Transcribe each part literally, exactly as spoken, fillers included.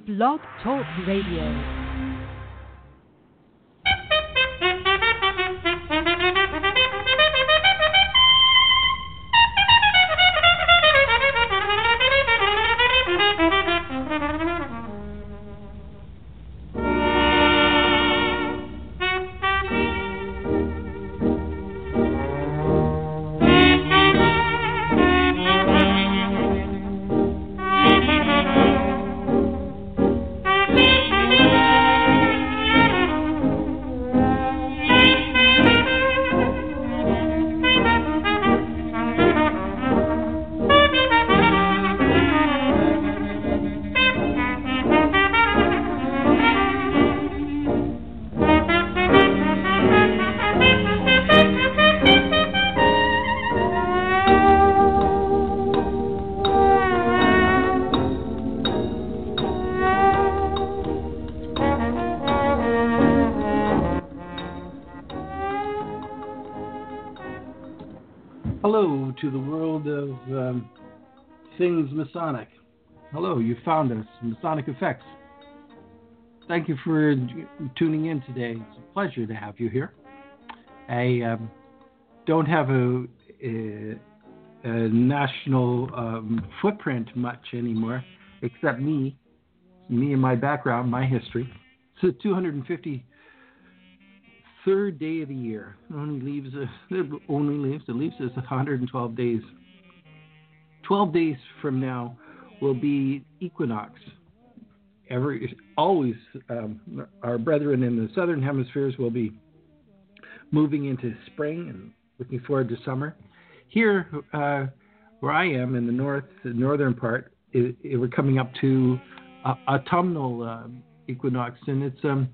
Blog Talk Radio. Hello to the world of um, things Masonic. Hello, you found us, Masonic Effects. Thank you for tuning in today. It's a pleasure to have you here. I um, don't have a, a, a national um, footprint much anymore, except me, me and my background, my history. It's the two hundred fifty-third day of the year. It only leaves, a, it only leaves, it leaves us one hundred twelve days. twelve days from now will be equinox. Every, always, um, our brethren in the southern hemispheres will be moving into spring and looking forward to summer. Here, uh, where I am in the north, the northern part, it, it, we're coming up to uh, autumnal uh, equinox, and it's um,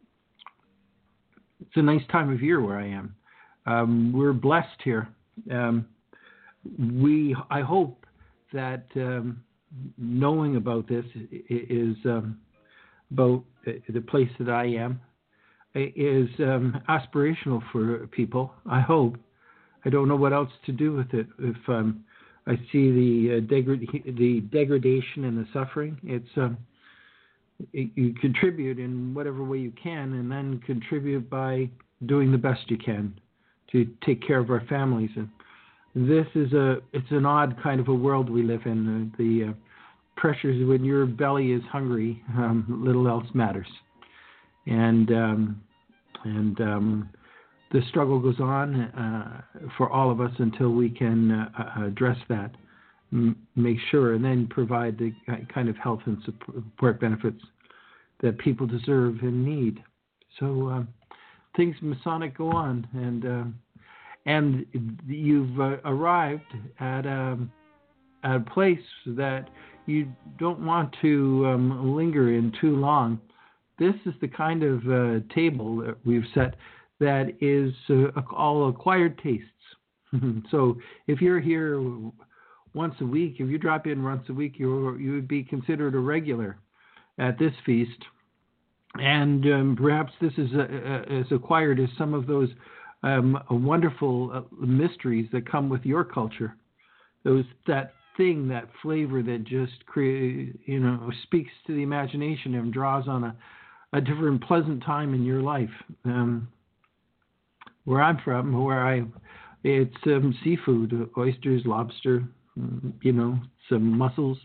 it's a nice time of year where I am. Um, we're blessed here. Um, we, I hope that um, knowing about this is um, about the place that I am is um, aspirational for people. I hope. I don't know what else to do with it. If um, I see the uh, degra- the degradation and the suffering, it's um, it, you contribute in whatever way you can, and then contribute by doing the best you can to take care of our families. And this is a it's an odd kind of a world we live in. The, the uh, pressures when your belly is hungry, um, little else matters, and um, and um, the struggle goes on uh, for all of us until we can uh, address that, m- make sure, and then provide the kind of health and support benefits that people deserve and need. So uh, things Masonic go on, and uh, and you've uh, arrived at a, at a place that you don't want to um, linger in too long. This is the kind of uh, table that we've set that is uh, all acquired tastes. So if you're here once a week, if you drop in once a week, you you would be considered a regular at this feast. And um, perhaps this is uh, as acquired as some of those um, wonderful uh, mysteries that come with your culture. Those that thing, that flavor that just create, you know, speaks to the imagination and draws on a, a different pleasant time in your life. Um, where I'm from, where I, it's um, seafood, oysters, lobster, you know, some mussels,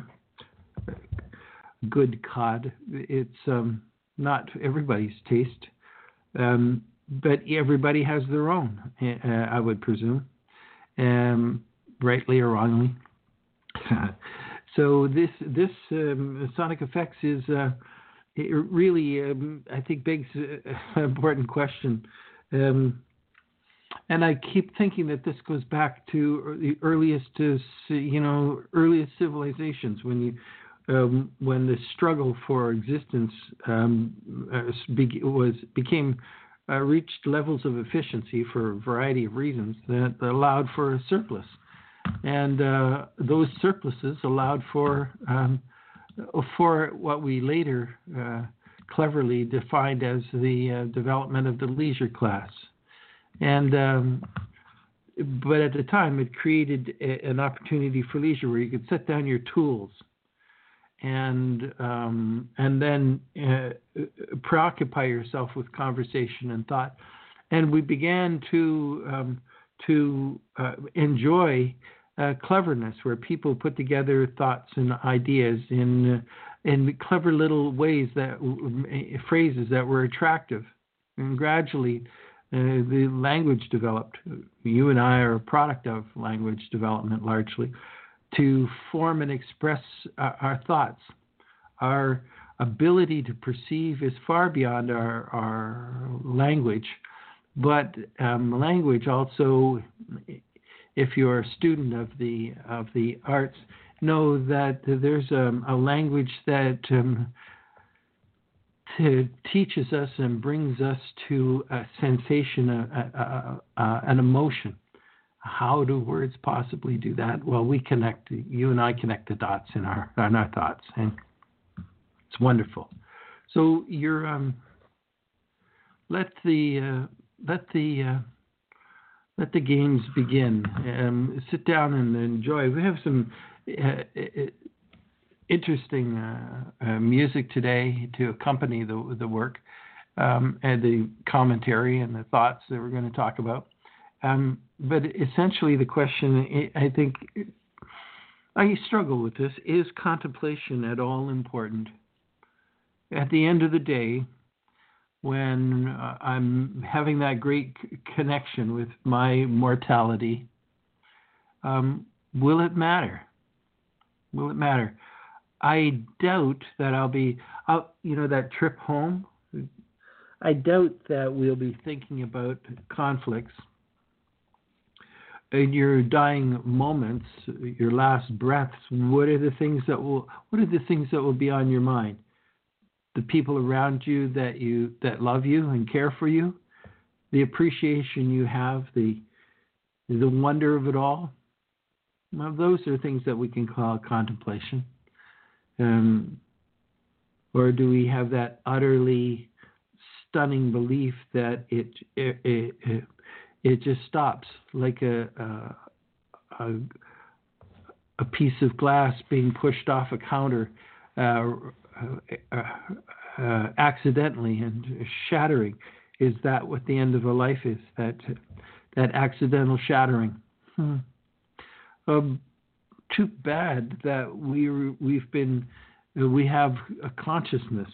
good cod. It's um, not everybody's taste, um, but everybody has their own, uh, I would presume, um, rightly or wrongly. So this this um, Sonic Effects is uh, it really, um, I think, begs an important question. Um, and I keep thinking that this goes back to the earliest, uh, you know, earliest civilizations, when you, um, when the struggle for existence um, was became uh, reached levels of efficiency for a variety of reasons that allowed for a surplus, and uh, those surpluses allowed for um, for what we later uh, cleverly defined as the uh, development of the leisure class. And um, but at the time, it created a, an opportunity for leisure where you could set down your tools and um, and then uh, preoccupy yourself with conversation and thought. And we began to um, to uh, enjoy uh, cleverness, where people put together thoughts and ideas in uh, in clever little ways, that uh, phrases that were attractive. And gradually, uh, the language developed. You and I are a product of language development, largely, to form and express our, our thoughts. Our ability to perceive is far beyond our, our language, but um, language also, if you're a student of the of the arts, know that there's um, a language that um, to, teaches us and brings us to a sensation, a, a, a, an emotion. How do words possibly do that? Well, we connect. You and I connect the dots in our in our thoughts, and it's wonderful. So you're um, let the uh, let the uh, let the games begin. Um, sit down and enjoy. We have some uh, interesting uh, uh, music today to accompany the the work um, and the commentary and the thoughts that we're going to talk about. Um, but essentially, the question, I think, I struggle with this: is contemplation at all important? At the end of the day, when uh, I'm having that great c- connection with my mortality, um, will it matter? Will it matter? I doubt that I'll be out, you know, that trip home. I doubt that we'll be thinking about conflicts. In your dying moments, your last breaths, what are the things that will what are the things that will be on your mind? The people around you that you that love you and care for you, the appreciation you have, the the wonder of it all. Well, those are things that we can call contemplation. Um, or do we have that utterly stunning belief that it it it, it, it just stops, like a, a a a piece of glass being pushed off a counter uh, uh, uh, accidentally and shattering? Is that what the end of a life is? That that accidental shattering? Hmm. Um, too bad that we we've been we have a consciousness.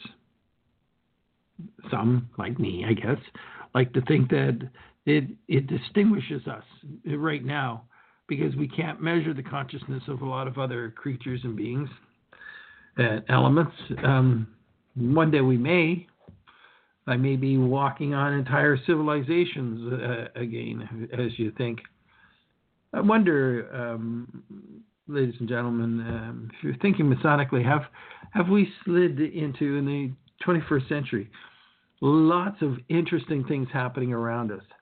Some, like me, I guess, like to think that it it distinguishes us right now, because we can't measure the consciousness of a lot of other creatures and beings, uh, elements. Um, one day we may. I may be walking on entire civilizations uh, again, as you think. I wonder, um, ladies and gentlemen, um, if you're thinking Masonically, have have we slid into, in the twenty-first century, lots of interesting things happening around us?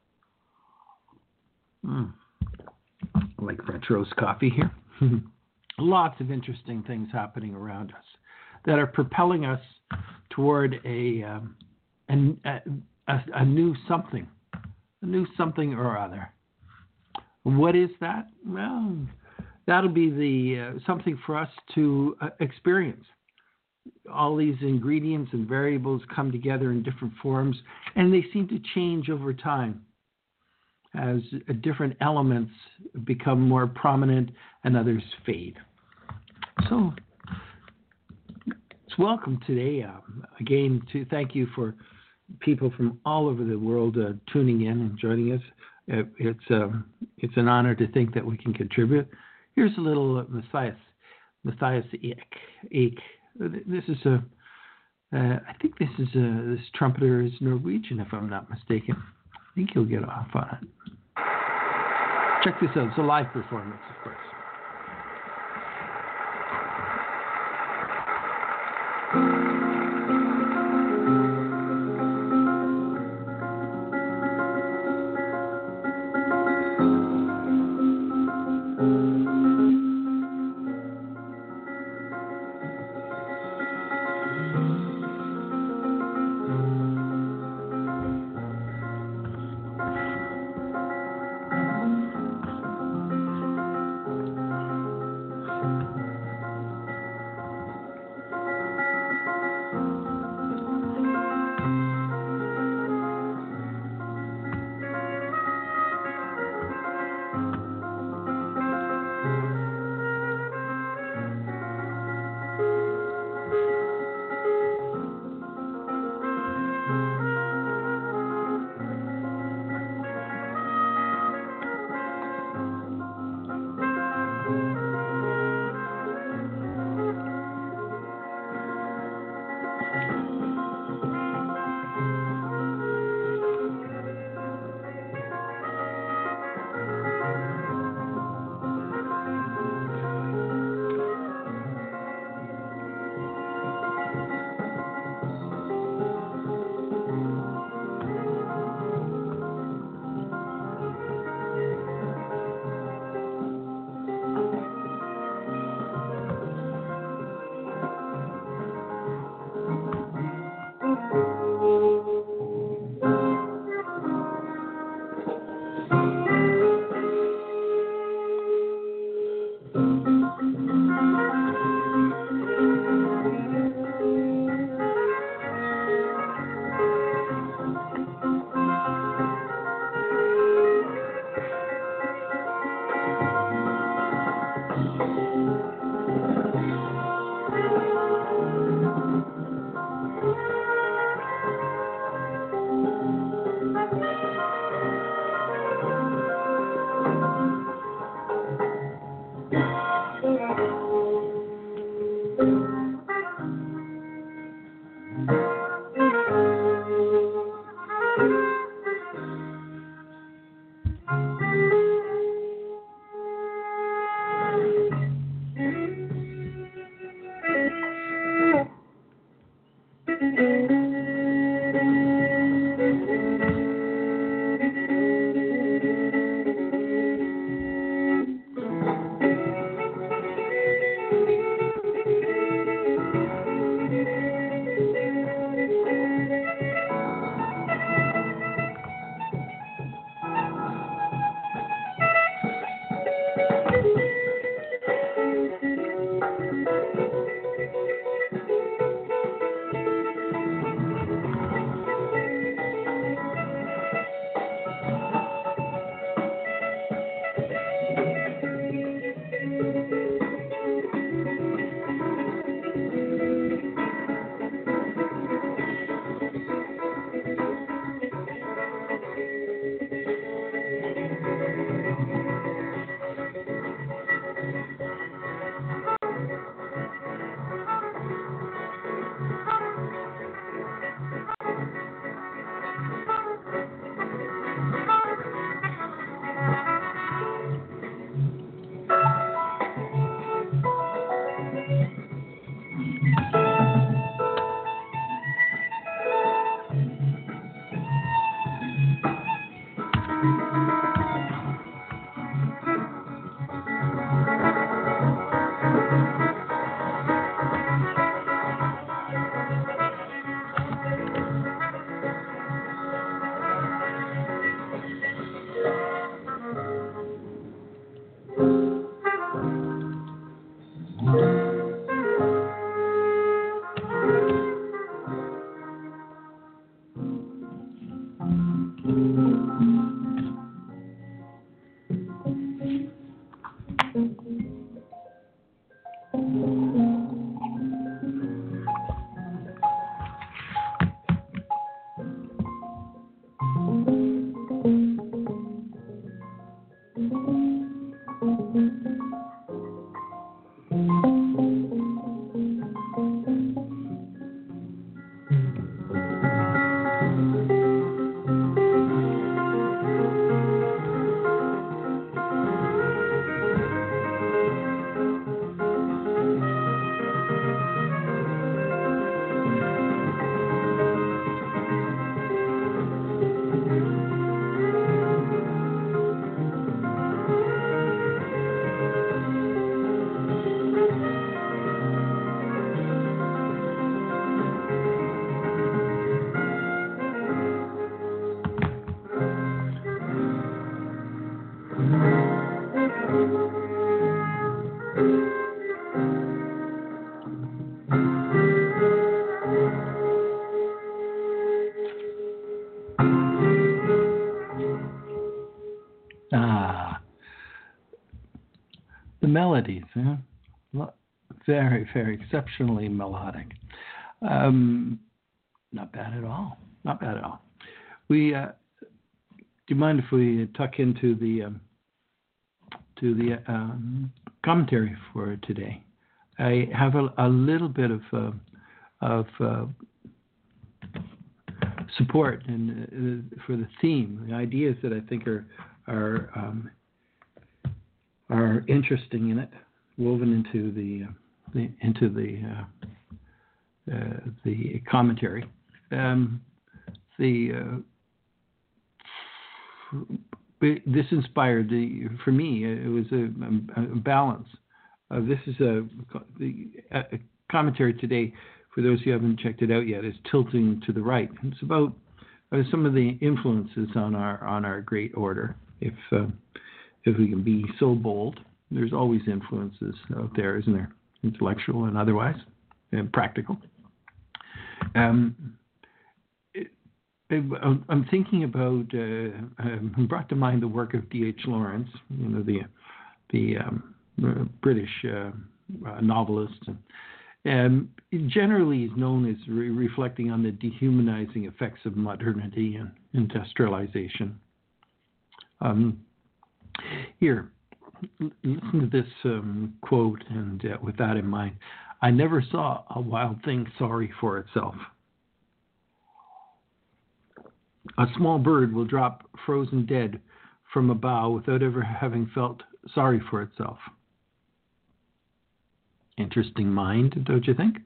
Mm. I like French roast coffee here. Lots of interesting things happening around us that are propelling us toward a um, an, a, a, a new something, a new something or other. What is that? Well, that'll be the uh, something for us to uh, experience. All these ingredients and variables come together in different forms, and they seem to change over time as uh, different elements become more prominent and others fade. So, it's welcome today. Um, again, to thank you for people from all over the world uh, tuning in and joining us. It, it's um, it's an honor to think that we can contribute. Here's a little uh, Matthias, Matthias Ek. Ek. This is a, uh, I think this is a, this trumpeter is Norwegian, if I'm not mistaken. I think he'll get off on it. Check this out. It's a live performance, of course. Melodies, yeah? Very, very exceptionally melodic. Um, not bad at all. Not bad at all. We uh, do you mind if we tuck into the um, to the um, commentary for today? I have a, a little bit of uh, of uh, support in, uh, for the theme, the ideas that I think are are um, are interesting in it, woven into the, uh, the into the uh, uh, the commentary. Um, the uh, this inspired the for me. It was a, a balance. Uh, this is a the a commentary today. For those who haven't checked it out yet, is tilting to the right. It's about uh, some of the influences on our on our great order. If uh, if we can be so bold, there's always influences out there, isn't there? Intellectual and otherwise, and practical. Um, it, it, I'm thinking about, uh, um, brought to mind the work of D H Lawrence, you know, the the um, uh, British uh, uh, novelist. Um, generally is known as re- reflecting on the dehumanizing effects of modernity and industrialization. Um, here, listen to this um, quote, and uh, with that in mind, I never saw a wild thing sorry for itself. A small bird will drop frozen dead from a bough without ever having felt sorry for itself. Interesting mind, don't you think?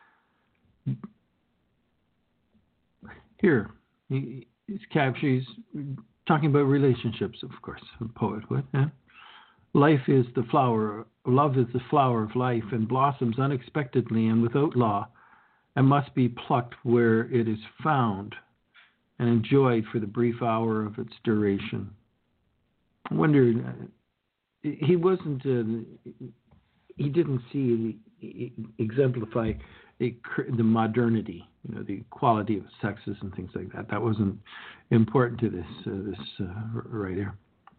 Here, he, he's captured, he's talking about relationships, of course, a poet would. Yeah? Life is the flower, love is the flower of life, and blossoms unexpectedly and without law, and must be plucked where it is found and enjoyed for the brief hour of its duration. I wonder, he wasn't, uh, he didn't see, exemplify the, the modernity, you know, the equality of sexes and things like that. That wasn't important to this uh, this uh, writer.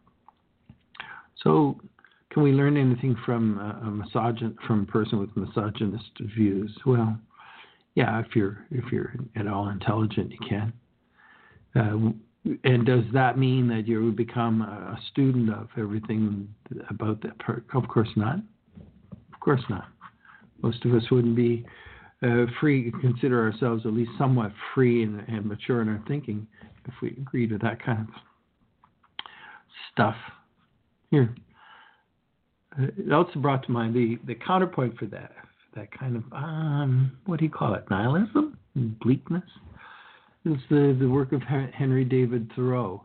So, can we learn anything from a, a misogyn from a person with misogynist views? Well, yeah, if you're if you're at all intelligent, you can. Uh, and does that mean that you would become a student of everything about that part? Of course not. Of course not. Most of us wouldn't be uh, free, consider ourselves at least somewhat free and, and mature in our thinking if we agreed with that kind of stuff. Here. Uh, it also brought to mind the, the counterpoint for that, that kind of um, what do you call it? Nihilism, bleakness. It's the the work of Henry David Thoreau.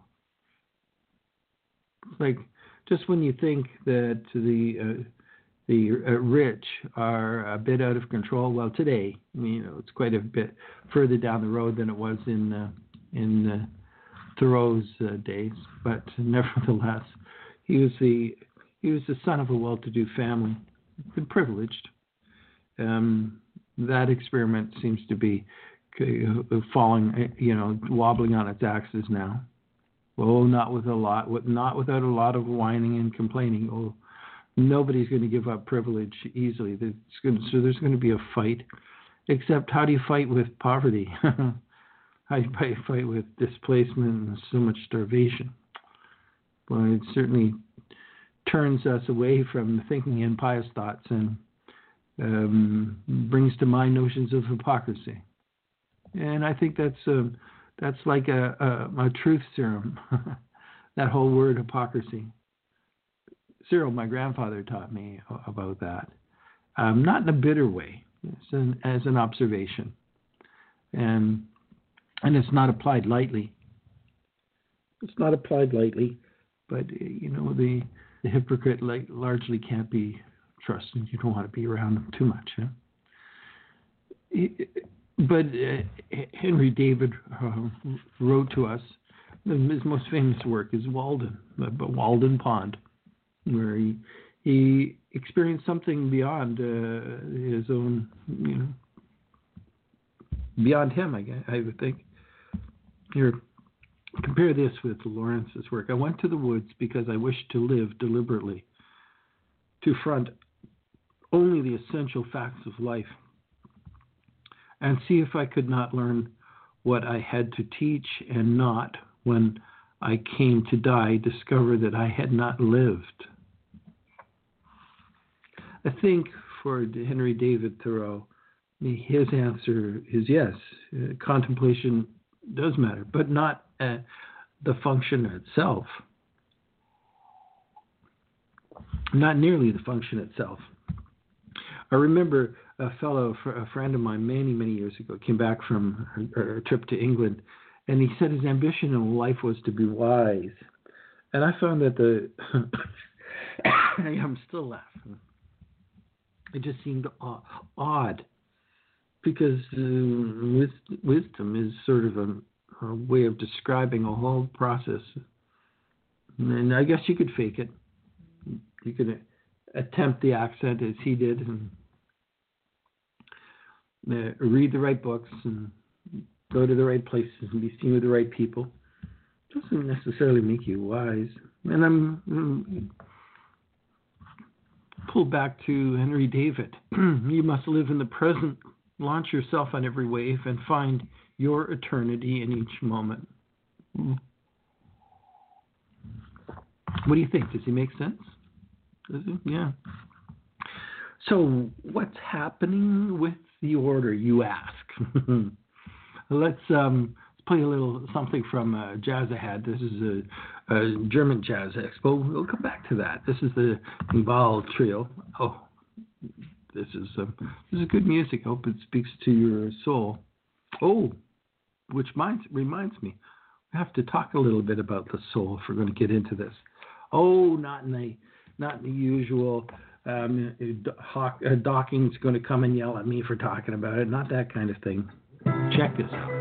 It's like just when you think that the uh, the uh, rich are a bit out of control, well, today, you know, it's quite a bit further down the road than it was in uh, in uh, Thoreau's uh, days. But nevertheless, he was the he was the son of a well-to-do family, and privileged. Um, that experiment seems to be falling, you know, wobbling on its axis now. Oh, not with a lot, not without a lot of whining and complaining. Oh, nobody's going to give up privilege easily. There's going to, so there's going to be a fight. Except, how do you fight with poverty? How do you fight with displacement and so much starvation? Well, it certainly turns us away from thinking in pious thoughts and um, brings to mind notions of hypocrisy. And I think that's a, that's like a, a, a truth serum, that whole word hypocrisy. Cyril, my grandfather, taught me about that, um, not in a bitter way, it's an, as an observation. And, and it's not applied lightly. It's not applied lightly, but, you know, the, the hypocrite like, largely can't be trusted. You don't want to be around them too much. Huh? He, But uh, Henry David uh, wrote to us, his most famous work is Walden, uh, Walden Pond, where he he experienced something beyond uh, his own, you know, beyond him, I guess, I would think. Here, compare this with Lawrence's work. I went to the woods because I wished to live deliberately, to front only the essential facts of life, and see if I could not learn what I had to teach, and not, when I came to die, discover that I had not lived. I think for Henry David Thoreau, his answer is yes, uh, contemplation does matter, but not uh, the function itself. Not nearly the function itself. I remember a fellow, a friend of mine many, many years ago, came back from a, a trip to England, and he said his ambition in life was to be wise. And I found that the, I'm still laughing. It just seemed odd, because uh, wisdom is sort of a, a way of describing a whole process. And I guess you could fake it. You could attempt the accent as he did, and uh, read the right books, and go to the right places, and be seen with the right people. It doesn't necessarily make you wise. And I'm, I'm pull back to Henry David. You must live in the present, launch yourself on every wave, and find your eternity in each moment. What do you think? Does he make sense? Does he? Yeah. So what's happening with the order, you ask? Let's um, play a little something from uh, Jazz Ahead. This is a, a German jazz expo. We'll come back to that. This is the Nival Trio. Oh, this is um, this is good music. I hope it speaks to your soul. Oh, which minds, reminds me, we have to talk a little bit about the soul if we're going to get into this. Oh, not in the not in the usual. Um, Hawk, uh, Docking's going to come and yell at me for talking about it. Not that kind of thing. Check this out.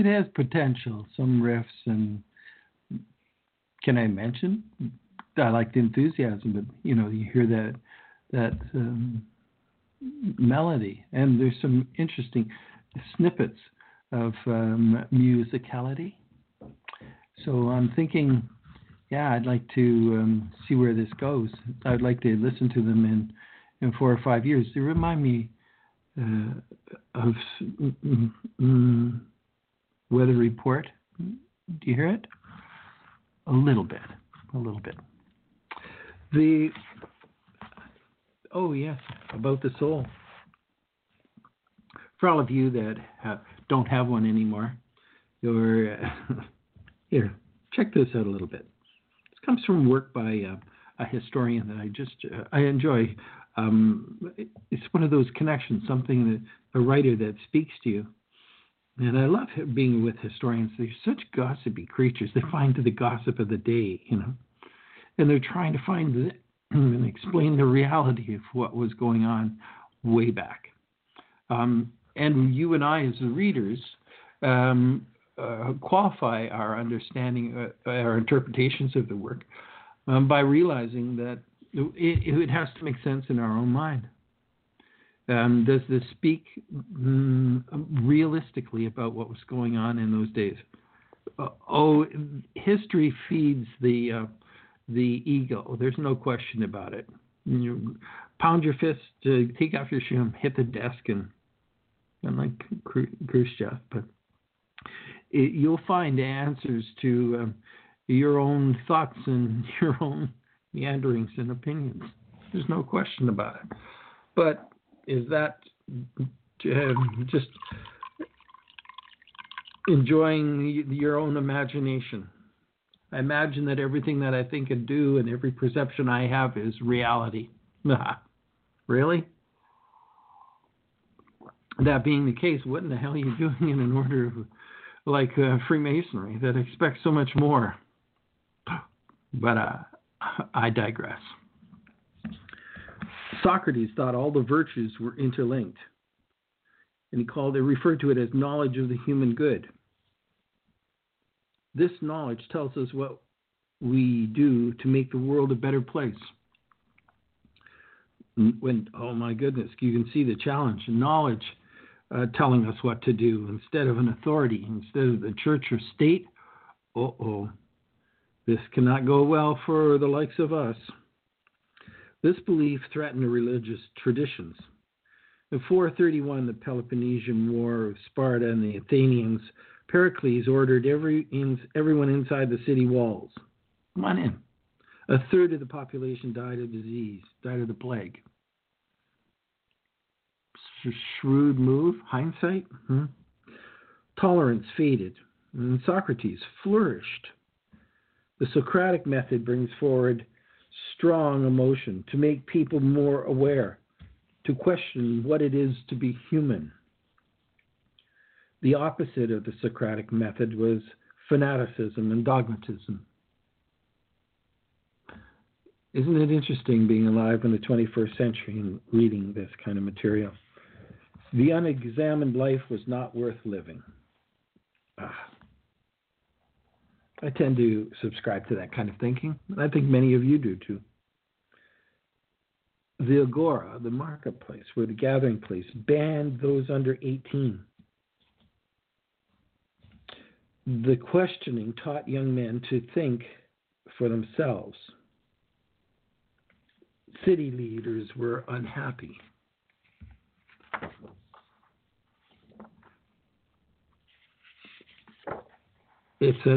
it has potential, some riffs, and can I mention? I like the enthusiasm, but you know, you hear that that um, melody, and there's some interesting snippets of um, musicality. So I'm thinking, yeah, I'd like to um, see where this goes. I'd like to listen to them in in four or five years. They remind me uh, of mm, mm, Weather Report. Do you hear it? A little bit, a little bit. The oh yes, About the Soul. For all of you that have, don't have one anymore, you're uh, here. Check this out a little bit. This comes from work by uh, a historian that I just uh, I enjoy. Um, it's one of those connections, something that a writer that speaks to you. And I love being with historians. They're such gossipy creatures. They find the gossip of the day, you know, and they're trying to find the, and explain the reality of what was going on way back. Um, and you and I, as the readers, um, uh, qualify our understanding, uh, our interpretations of the work um, by realizing that it, it has to make sense in our own mind. Um, does this speak mm, realistically about what was going on in those days? Uh, oh, history feeds the uh, the ego. There's no question about it. You pound your fist, uh, take off your shoe, hit the desk, and unlike Khrushchev, but it, you'll find answers to um, your own thoughts and your own meanderings and opinions. There's no question about it. But is that uh, just enjoying your own imagination? I imagine that everything that I think and do and every perception I have is reality. Really? That being the case, what in the hell are you doing in an order of, like uh, Freemasonry that expects so much more? But uh, I digress. Socrates thought all the virtues were interlinked, and he called it, referred to it as knowledge of the human good. This knowledge tells us what we do to make the world a better place. When, oh my goodness, you can see the challenge. Knowledge uh, telling us what to do instead of an authority, instead of the church or state. Uh-oh, this cannot go well for the likes of us. This belief threatened the religious traditions. In four thirty-one, the Peloponnesian War of Sparta and the Athenians, Pericles ordered every in, everyone inside the city walls. Come on in. A third of the population died of disease, died of the plague. Shrewd move, hindsight. Hmm? Tolerance faded, and Socrates flourished. The Socratic method brings forward strong emotion to make people more aware, to question what it is to be human. The opposite of the Socratic method was fanaticism and dogmatism. Isn't it interesting being alive in the twenty-first century and reading this kind of material? The unexamined life was not worth living. Ah. I tend to subscribe to that kind of thinking. I think many of you do too. The agora, the marketplace, where the gathering place, banned those under eighteen. The questioning taught young men to think for themselves. City leaders were unhappy. It's a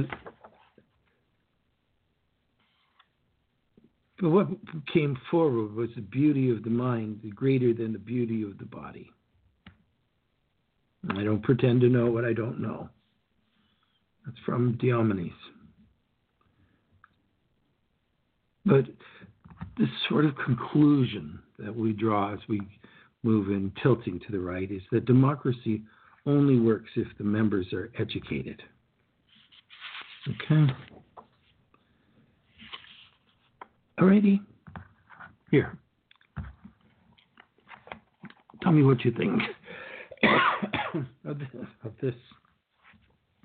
But what came forward was the beauty of the mind, greater than the beauty of the body. I don't pretend to know what I don't know. That's from Diomedes. But this sort of conclusion that we draw as we move in tilting to the right is that democracy only works if the members are educated. Okay. Alrighty. Here. Tell me what you think of this. Of this.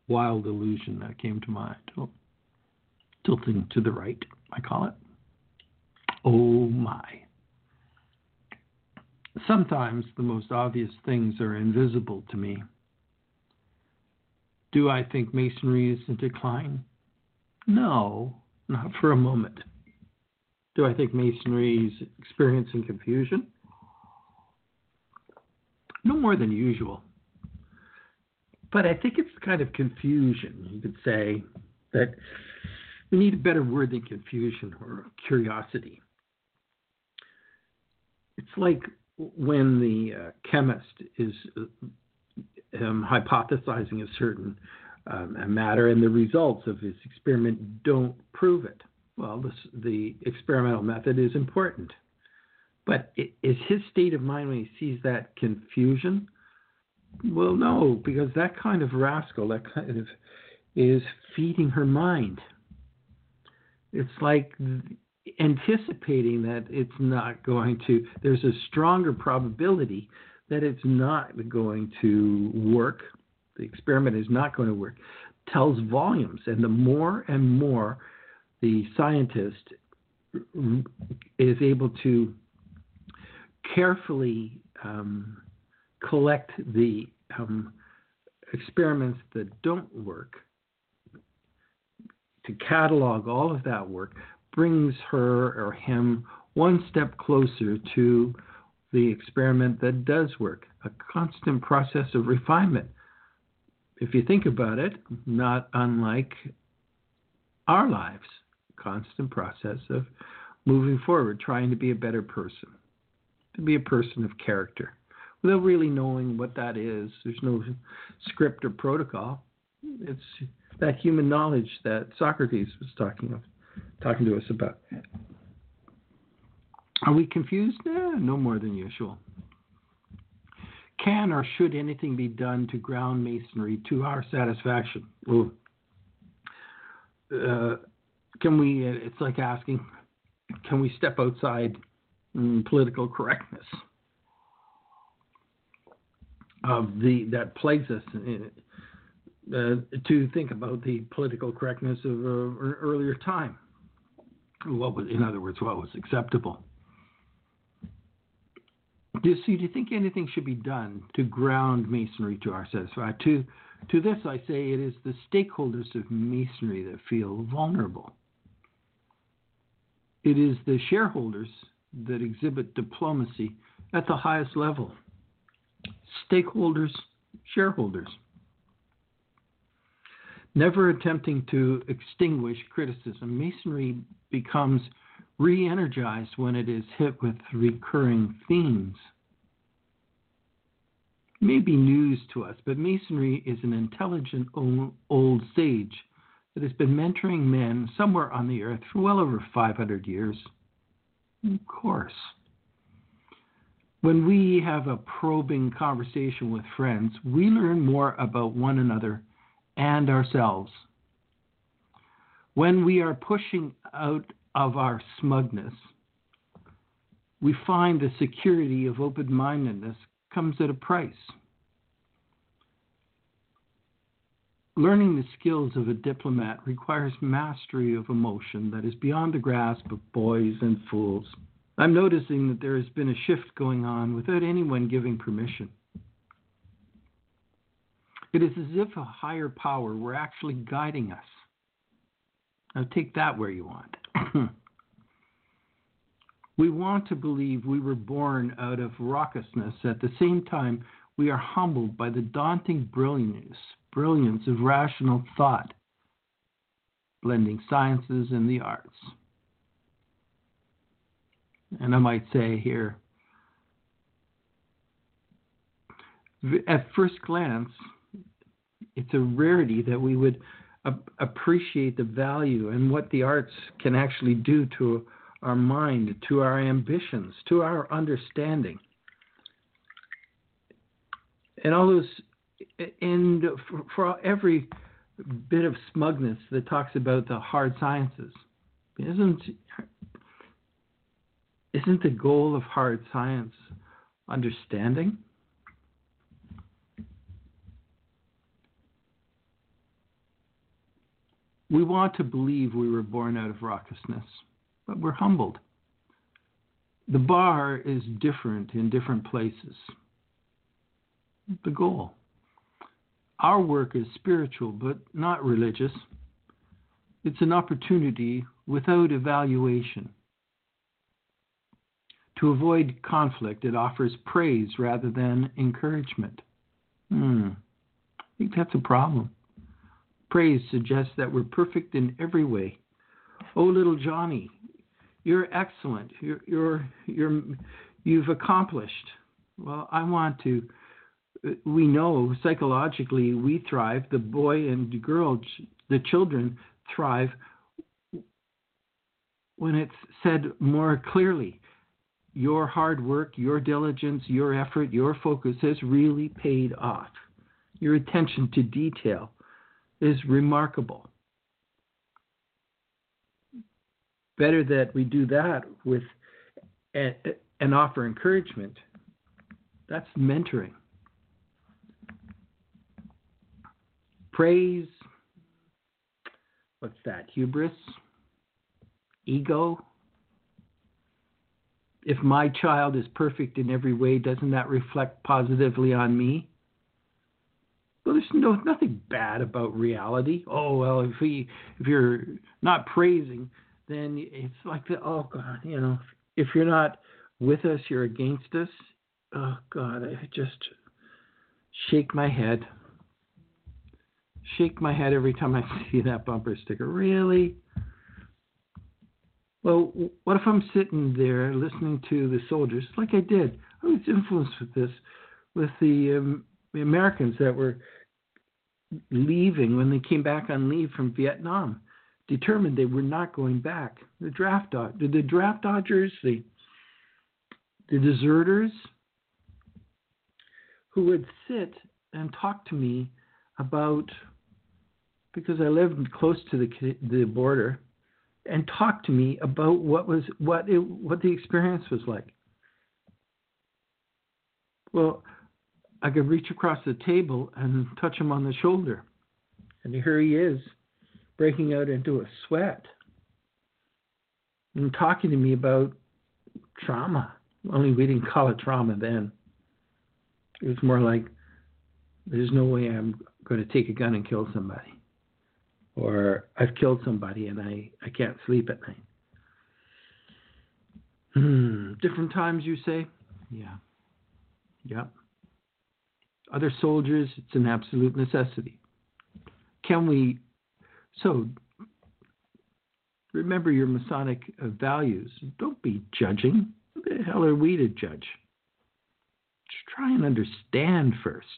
wild illusion that came to mind. Oh, tilting to the right, I call it. Oh my. Sometimes the most obvious things are invisible to me. Do I think Masonry is in decline? No, not for a moment. Do I think Masonry is experiencing confusion? No more than usual. But I think it's kind of confusion. You could say that we need a better word than confusion, or curiosity. It's like when the uh, chemist is uh, um, hypothesizing a certain um, a matter and the results of his experiment don't prove it. Well, this, the experimental method is important. But it, is his state of mind when he sees that confusion? Well, no, because that kind of rascal, that kind of, is feeding her mind. It's like anticipating that it's not going to, there's a stronger probability that it's not going to work. The experiment is not going to work. Tells volumes. And the more and more the scientist is able to carefully um, collect the um, experiments that don't work, to catalog all of that work, brings her or him one step closer to the experiment that does work. A constant process of refinement. If you think about it, not unlike our lives. Constant process of moving forward, trying to be a better person, to be a person of character, without really knowing what that is. There's no script or protocol. It's that human knowledge that Socrates was talking of, talking to us about. Are we confused? Eh, no more than usual. Can or should anything be done to ground Masonry to our satisfaction? Well, uh, can we, it's like asking, can we step outside mm, political correctness of the that plagues us uh, to think about the political correctness of uh, an earlier time? What was, in other words, what was acceptable? Do you, see, do you think anything should be done to ground Masonry to our satisfaction? To, to this, I say it is the stakeholders of Masonry that feel vulnerable. It is the shareholders that exhibit diplomacy at the highest level. Stakeholders, shareholders. Never attempting to extinguish criticism, Masonry becomes re-energized when it is hit with recurring themes. It may be news to us, but Masonry is an intelligent old sage that has been mentoring men somewhere on the earth for well over five hundred years. Of course. When we have a probing conversation with friends, we learn more about one another and ourselves. When we are pushing out of our smugness, we find the security of open-mindedness comes at a price. Learning the skills of a diplomat requires mastery of emotion that is beyond the grasp of boys and fools. I'm noticing that there has been a shift going on without anyone giving permission. It is as if a higher power were actually guiding us. Now take that where you want. We want to believe we were born out of raucousness. At the same time, we are humbled by the daunting brilliance, brilliance of rational thought, blending sciences and the arts. And I might say here, at first glance, it's a rarity that we would appreciate the value and what the arts can actually do to our mind, to our ambitions, to our understanding. And all those, and for, for every bit of smugness that talks about the hard sciences, isn't isn't the goal of hard science understanding? We want to believe we were born out of raucousness, but we're humbled. The bar is different in different places. The goal. Our work is spiritual, but not religious. It's an opportunity without evaluation. To avoid conflict, it offers praise rather than encouragement. Hmm. I think that's a problem. Praise suggests that we're perfect in every way. Oh, little Johnny, you're excellent. You're, you're, you're, you've accomplished. Well, I want to. We know psychologically we thrive. The boy and girl, the children thrive when it's said more clearly. Your hard work, your diligence, your effort, your focus has really paid off. Your attention to detail is remarkable. Better that we do that with and offer encouragement. That's mentoring. Praise, what's that? Hubris? Ego? If my child is perfect in every way, doesn't that reflect positively on me? Well, there's no nothing bad about reality. Oh, well, if we, if you're not praising, then it's like the, oh God, you know, if you're not with us, you're against us. Oh God, I just shake my head. Shake my head every time I see that bumper sticker. Really? Well, what if I'm sitting there listening to the soldiers, like I did? I was influenced with this, with the, um, the Americans that were leaving when they came back on leave from Vietnam, determined they were not going back. The draft, the, the draft dodgers, the, the deserters, who would sit and talk to me about, because I lived close to the the border, and talk to me about what was what it, what the experience was like. Well, I could reach across the table and touch him on the shoulder, and here he is, breaking out into a sweat and talking to me about trauma. Only we didn't call it trauma then. It was more like, there's no way I'm going to take a gun and kill somebody. Or I've killed somebody and I, I can't sleep at night. Hmm. Different times, you say? Yeah. Yep. Other soldiers, it's an absolute necessity. Can we... So, remember your Masonic values. Don't be judging. Who the hell are we to judge? Just try and understand first.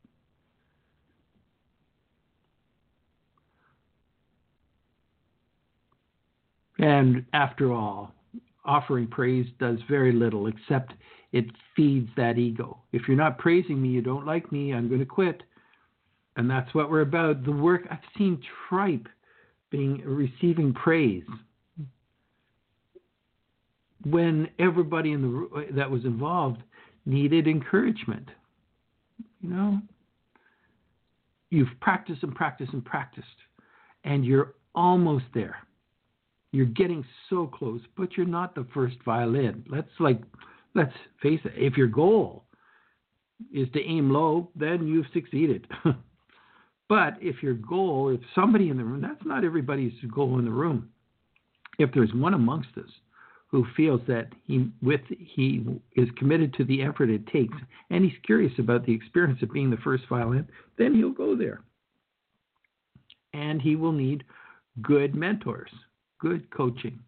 And after all, offering praise does very little except it feeds that ego. If you're not praising me, you don't like me, I'm going to quit. And that's what we're about. The work, I've seen tripe being receiving praise when everybody in the that was involved needed encouragement. You know, you've practiced and practiced and practiced, and you're almost there. You're getting so close, but you're not the first violin. Let's like, let's face it. If your goal is to aim low, then you've succeeded. But if your goal, if somebody in the room, that's not everybody's goal in the room. If there's one amongst us who feels that he with he is committed to the effort it takes, and he's curious about the experience of being the first violin, then he'll go there. And he will need good mentors, good coaching.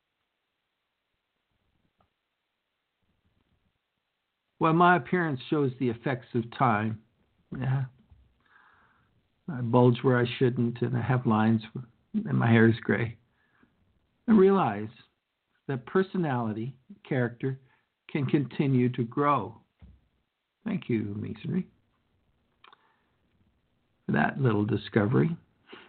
Well, my appearance shows the effects of time. Yeah. I bulge where I shouldn't, and I have lines, and my hair is gray. I realize that personality, character, can continue to grow. Thank you, Masonry, for that little discovery.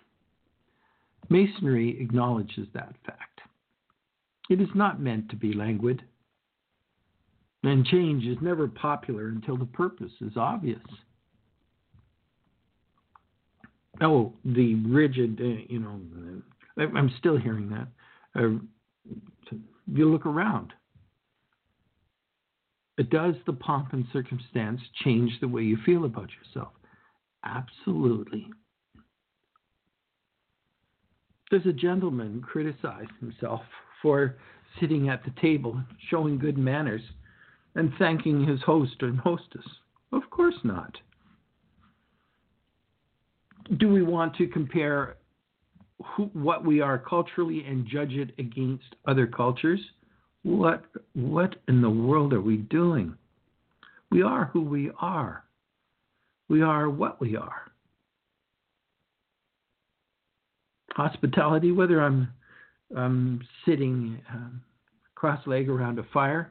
Masonry acknowledges that fact. It is not meant to be languid, and change is never popular until the purpose is obvious. Oh, the rigid, uh, you know, I- I'm still hearing that. Uh, you look around. Does the pomp and circumstance change the way you feel about yourself? Absolutely. Does a gentleman criticize himself for sitting at the table, showing good manners, and thanking his host and hostess? Of course not. Do we want to compare who, what we are culturally and judge it against other cultures? What what in the world are we doing? We are who we are. We are what we are. Hospitality, whether I'm I'm sitting um, cross-legged around a fire,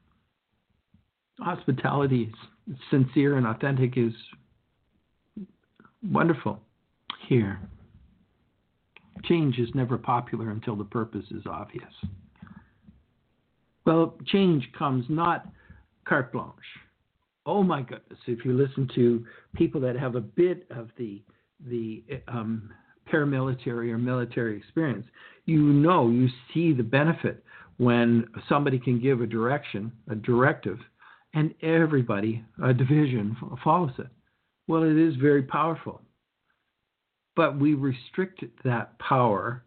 hospitality is sincere and authentic, is wonderful. Here, change is never popular until the purpose is obvious. Well, change comes not carte blanche. Oh my goodness! If you listen to people that have a bit of the the um, paramilitary or military experience, you know, you see the benefit when somebody can give a direction, a directive, and everybody, a division, follows it. Well, it is very powerful. But we restrict that power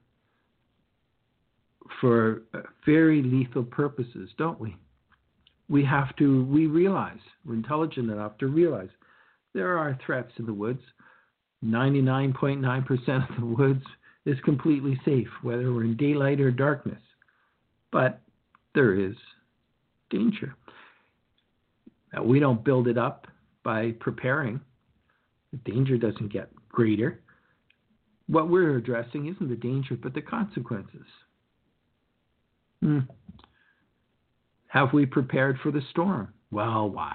for very lethal purposes, don't we? We have to, we realize, we're intelligent enough to realize there are threats in the woods. ninety-nine point nine percent of the woods is completely safe, whether we're in daylight or darkness. But there is danger. Now, we don't build it up by preparing. The danger doesn't get greater. What we're addressing isn't the danger, but the consequences. Hmm. Have we prepared for the storm? Well, why?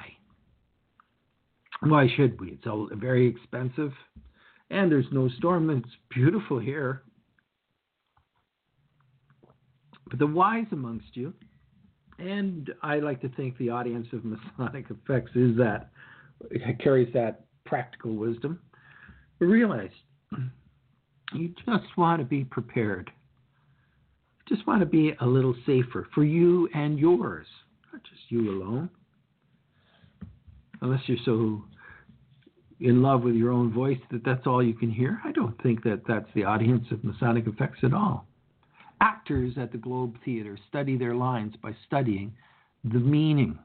Why should we? It's all very expensive, and there's no storm. It's beautiful here. But the wise amongst you, and I like to think the audience of Masonic Effects is that, carries that practical wisdom, realize you just want to be prepared. You just want to be a little safer for you and yours, not just you alone. Unless you're so in love with your own voice that that's all you can hear. I don't think that that's the audience of Masonic Effects at all. Actors at the Globe Theatre study their lines by studying the meaning.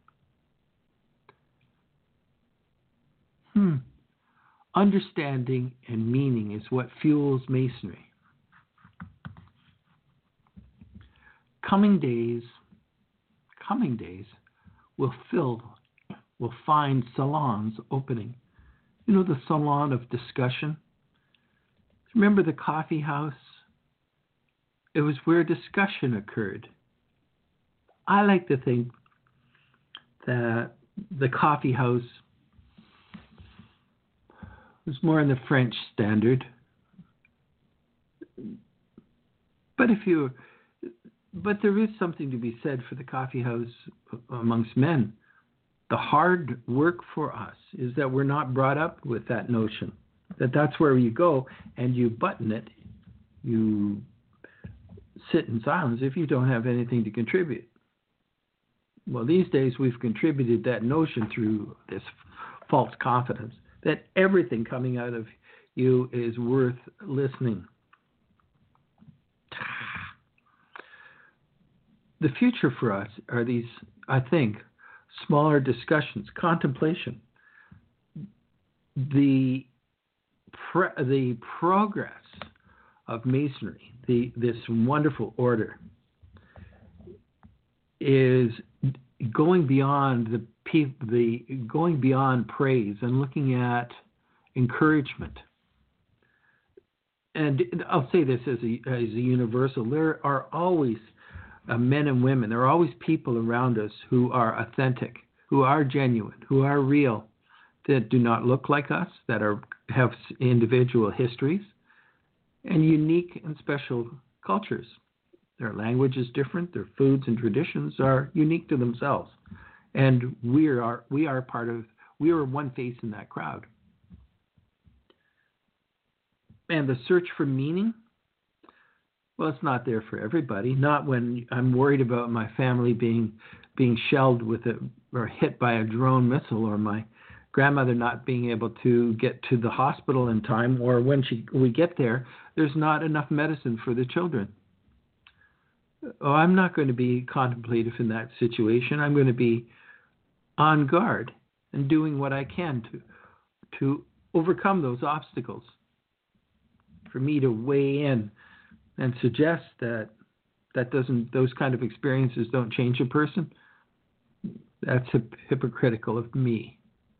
Hmm. Understanding and meaning is what fuels Masonry. Coming days, coming days will fill, will find salons opening. You know, the salon of discussion. Remember the coffee house? It was where discussion occurred. I like to think that the coffee house was more in the French standard. But if you, but there is something to be said for the coffee house amongst men. The hard work for us is that we're not brought up with that notion, that that's where you go and you button it, you sit in silence if you don't have anything to contribute. Well, these days we've contributed that notion through this false confidence that everything coming out of you is worth listening. The future for us are these, I think, smaller discussions, contemplation, the pre- the progress of Masonry, the this wonderful order, is going beyond the the going beyond praise and looking at encouragement. And I'll say this as a as a universal: there are always uh, men and women. There are always people around us who are authentic, who are genuine, who are real, that do not look like us, that are have individual histories and unique and special cultures. Their language is different. Their foods and traditions are unique to themselves, and we are we are part of we are one face in that crowd. and the search for meaning, well, it's not there for everybody. Not when I'm worried about my family being being shelled with a or hit by a drone missile, or my grandmother not being able to get to the hospital in time, or when she we get there, there's not enough medicine for the children. Oh, I'm not going to be contemplative in that situation. I'm going to be on guard and doing what I can to to overcome those obstacles. For me to weigh in and suggest that that doesn't those kind of experiences don't change a person, that's hip- hypocritical of me.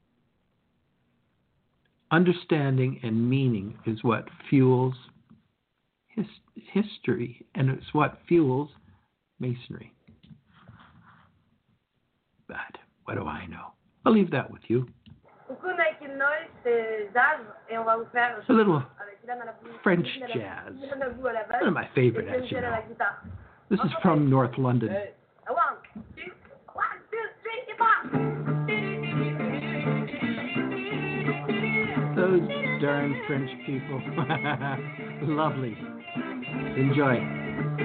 Understanding and meaning is what fuels his, history, and it's what fuels Masonry. But what do I know? I'll leave that with you. A little French jazz. One of my favorite, as you know. This is from North London. Those darn French people. Lovely. Enjoy.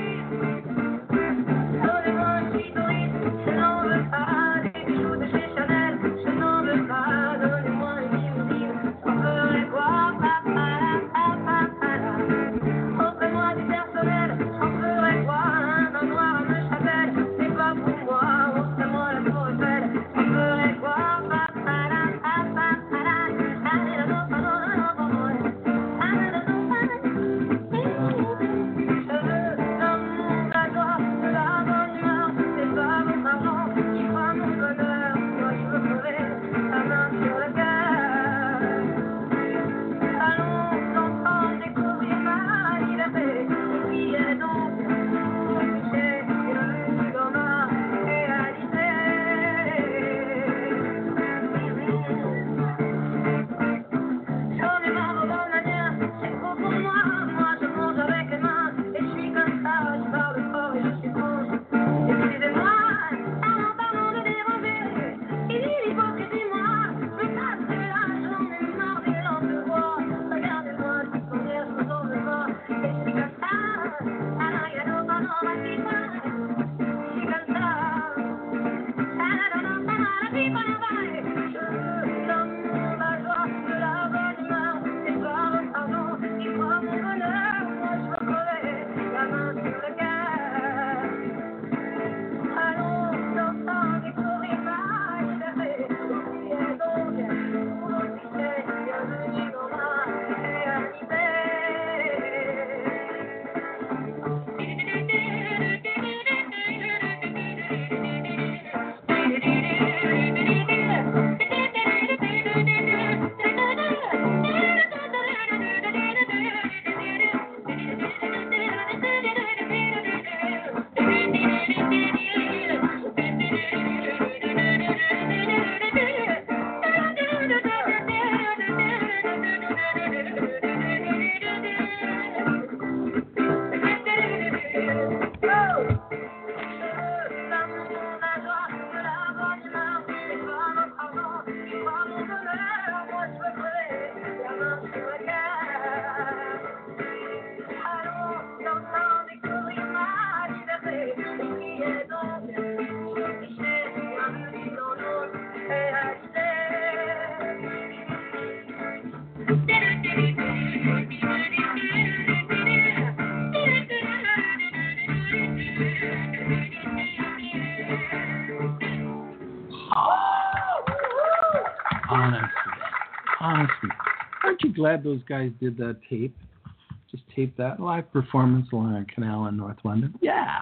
Aren't you glad those guys did that tape? Just tape that live performance along a canal in North London. Yeah.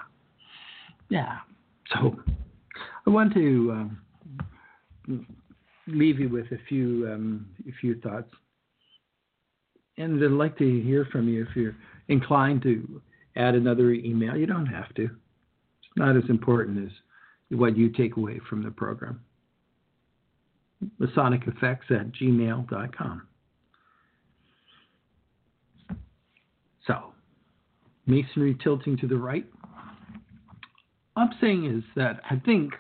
Yeah. So I want to um, leave you with a few um, a few thoughts. And I'd like to hear from you if you're inclined to add another email. You don't have to. It's not as important as what you take away from the program. Masonic Effects at gmail dot com. So, Masonry tilting to the right. All I'm saying is that I think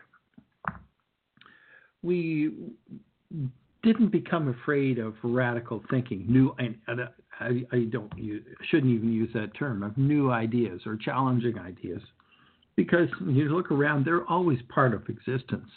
we didn't become afraid of radical thinking, new and uh, I, I don't use, shouldn't even use that term, of new ideas or challenging ideas. Because when you look around, they're always part of existence.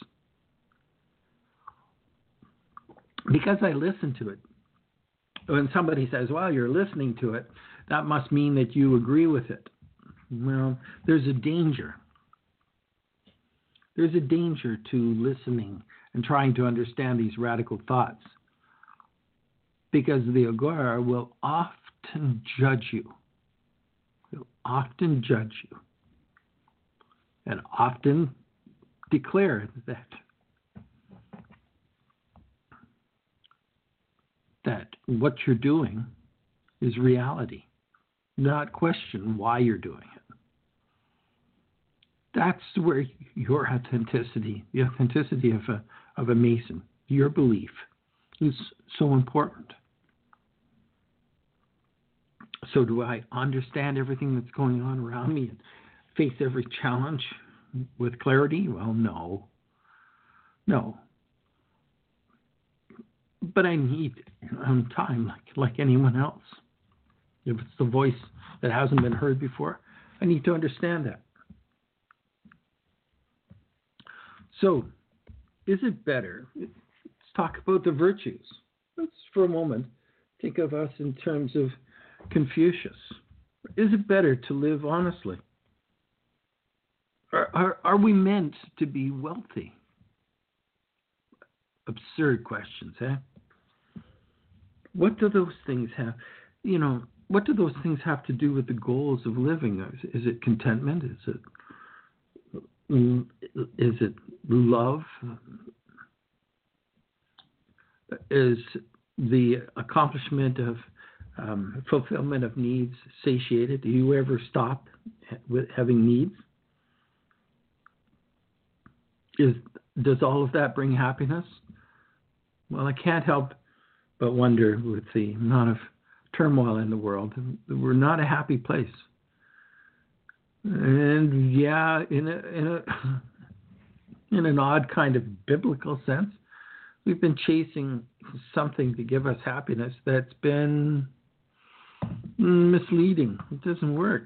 Because I listen to it. When somebody says, well, you're listening to it, that must mean that you agree with it. Well, there's a danger. There's a danger to listening and trying to understand these radical thoughts. Because the Agora will often judge you. Will often judge you. And often declare that that what you're doing is reality, not question why you're doing it. That's where your authenticity, the authenticity of a of a Mason, your belief, is so important. So do I understand everything that's going on around me and face every challenge with clarity? Well, no. No. But I need um, time like, like anyone else. If it's the voice that hasn't been heard before, I need to understand that. So, is it better? Let's talk about the virtues. Let's, for a moment, think of us in terms of Confucius. Is it better to live honestly? Are, are, are we meant to be wealthy? Absurd questions, eh? What do those things have, you know, what do those things have to do with the goals of living? Is it contentment? Is it, is it love? Is the accomplishment of um, fulfillment of needs satiated? Do you ever stop with having needs? Is, does all of that bring happiness? Well, I can't help but wonder with the amount of turmoil in the world. We're not a happy place. And yeah, in a, in a in an odd kind of biblical sense, we've been chasing something to give us happiness that's been misleading. It doesn't work.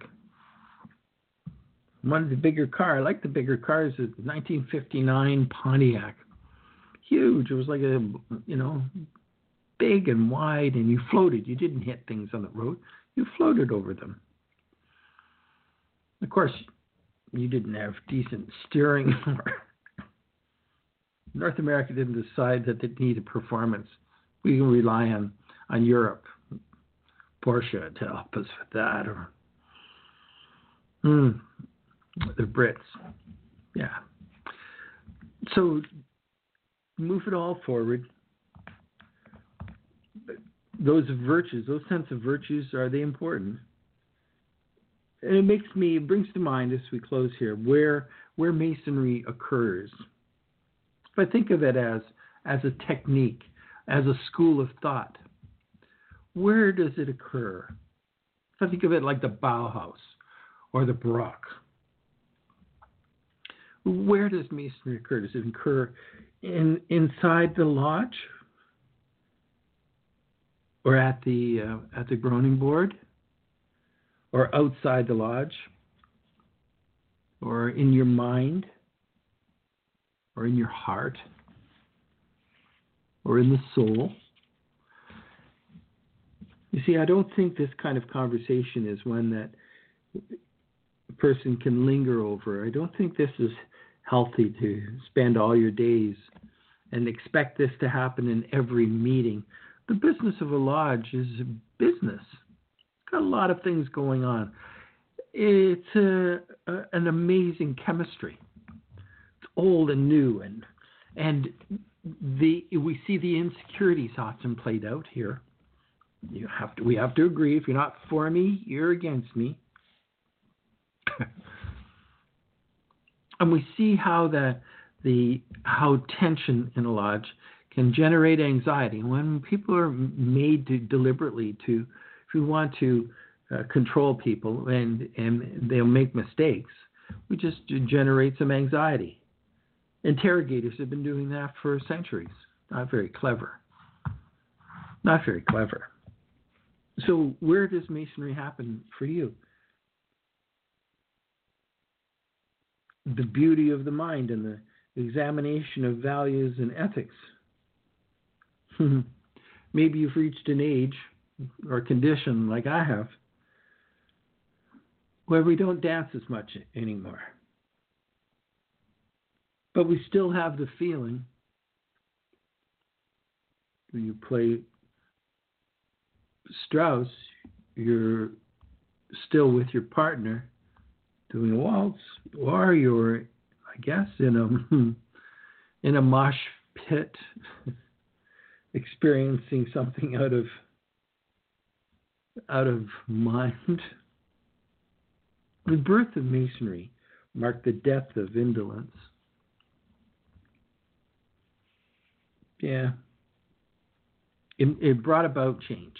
I wanted a bigger car. I like the bigger cars. A nineteen fifty-nine Pontiac. Huge. It was like a, you know, big and wide, and you floated. You didn't hit things on the road. You floated over them. Of course, you didn't have decent steering. North America didn't decide that it needed performance. We can rely on, on Europe, Porsche to help us with that, or hmm, the Brits. Yeah. So move it all forward. Those virtues, those sense of virtues, are they important? And it makes me, it brings to mind as we close here, where where Masonry occurs. If I think of it as as a technique, as a school of thought, where does it occur? If I think of it like the Bauhaus or the Baroque, where does Masonry occur? Does it occur in inside the lodge, or at the uh, at the groaning board, or outside the lodge, or in your mind, or in your heart, or in the soul? You see, I don't think this kind of conversation is one that a person can linger over. I don't think this is healthy to spend all your days and expect this to happen in every meeting. The business of a lodge is a business. It's got a lot of things going on. It's a, a, an amazing chemistry. It's old and new, and and the we see the insecurities often played out here. You have to. We have to agree. If you're not for me, you're against me. And we see how the the how tension in a lodge can generate anxiety when people are made to deliberately to, if you want to uh, control people and and they'll make mistakes, we just generate some anxiety. Interrogators have been doing that for centuries. Not very clever. Not very clever. So where does masonry happen for you? The beauty of the mind and the examination of values and ethics. Maybe you've reached an age or condition like I have where we don't dance as much anymore. But we still have the feeling when you play Strauss, you're still with your partner doing a waltz, or you're, I guess, in a in a mosh pit, experiencing something out of out of mind. The birth of masonry marked the death of indolence. Yeah, it, it brought about change.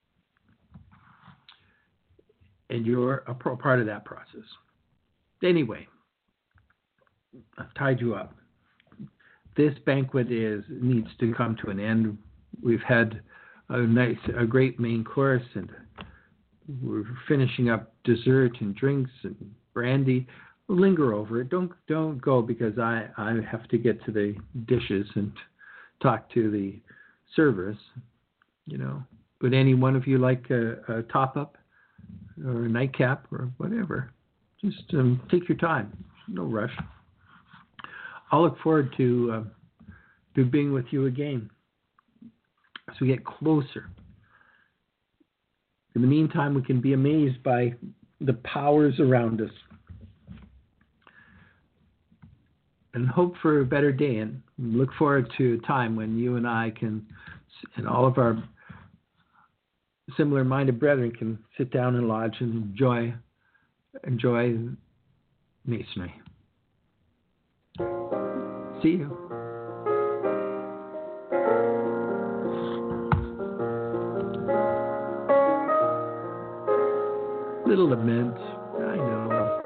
And you're a part of that process. Anyway, I've tied you up. This banquet is needs to come to an end. We've had a nice, a great main course, and we're finishing up dessert and drinks and brandy. Linger over it. Don't don't go because I, I have to get to the dishes and talk to the servers. You know, would any one of you like a, a top up? Or a nightcap or whatever. Just um, take your time. No rush. I'll look forward to uh, to being with you again as we get closer. In the meantime, we can be amazed by the powers around us and hope for a better day, and look forward to a time when you and I can, and all of our similar-minded brethren, can sit down and lodge and enjoy enjoy masonry. See you. Little lament, I know.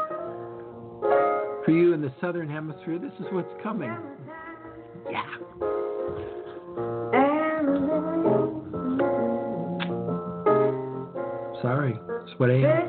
For you in the southern hemisphere, this is what's coming. Yeah. Sorry, it's what I am.